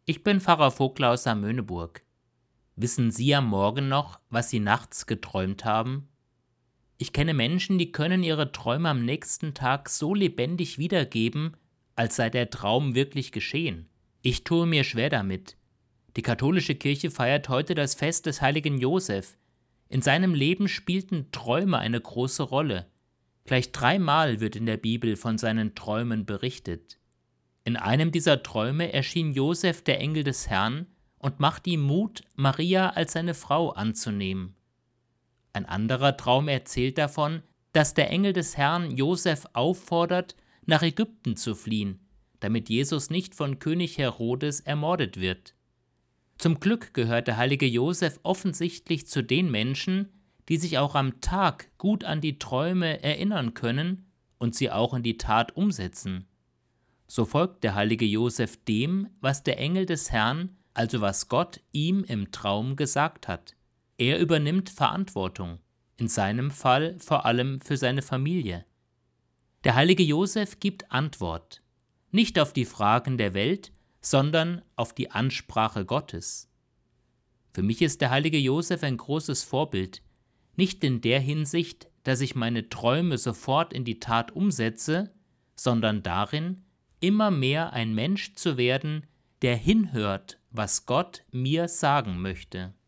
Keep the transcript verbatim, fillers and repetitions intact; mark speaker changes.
Speaker 1: Ich bin Pfarrer Vogler aus Amöneburg. Wissen Sie am Morgen noch, was Sie nachts geträumt haben? Ich kenne Menschen, die können ihre Träume am nächsten Tag so lebendig wiedergeben, als sei der Traum wirklich geschehen. Ich tue mir schwer damit. Die katholische Kirche feiert heute das Fest des heiligen Josef. In seinem Leben spielten Träume eine große Rolle. Gleich dreimal wird in der Bibel von seinen Träumen berichtet. In einem dieser Träume erschien Josef der Engel des Herrn und macht ihm Mut, Maria als seine Frau anzunehmen. Ein anderer Traum erzählt davon, dass der Engel des Herrn Josef auffordert, nach Ägypten zu fliehen, damit Jesus nicht von König Herodes ermordet wird. Zum Glück gehört der heilige Josef offensichtlich zu den Menschen, die sich auch am Tag gut an die Träume erinnern können und sie auch in die Tat umsetzen. So folgt der heilige Josef dem, was der Engel des Herrn, also was Gott ihm im Traum gesagt hat. Er übernimmt Verantwortung, in seinem Fall vor allem für seine Familie. Der heilige Josef gibt Antwort, nicht auf die Fragen der Welt, sondern auf die Ansprache Gottes. Für mich ist der heilige Josef ein großes Vorbild, nicht in der Hinsicht, dass ich meine Träume sofort in die Tat umsetze, sondern darin, immer mehr ein Mensch zu werden, der hinhört, was Gott mir sagen möchte.